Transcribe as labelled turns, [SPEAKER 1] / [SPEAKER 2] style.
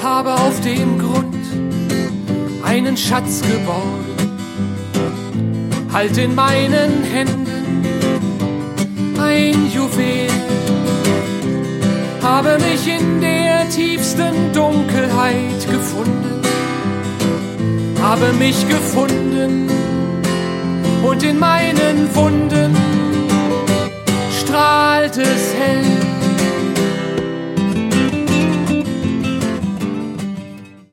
[SPEAKER 1] habe auf dem Grund einen Schatz geborgen, halt in meinen Händen ein Juwel, habe mich in der tiefsten Dunkelheit gefunden, habe mich gefunden und in meinen Wunden strahlt es hell.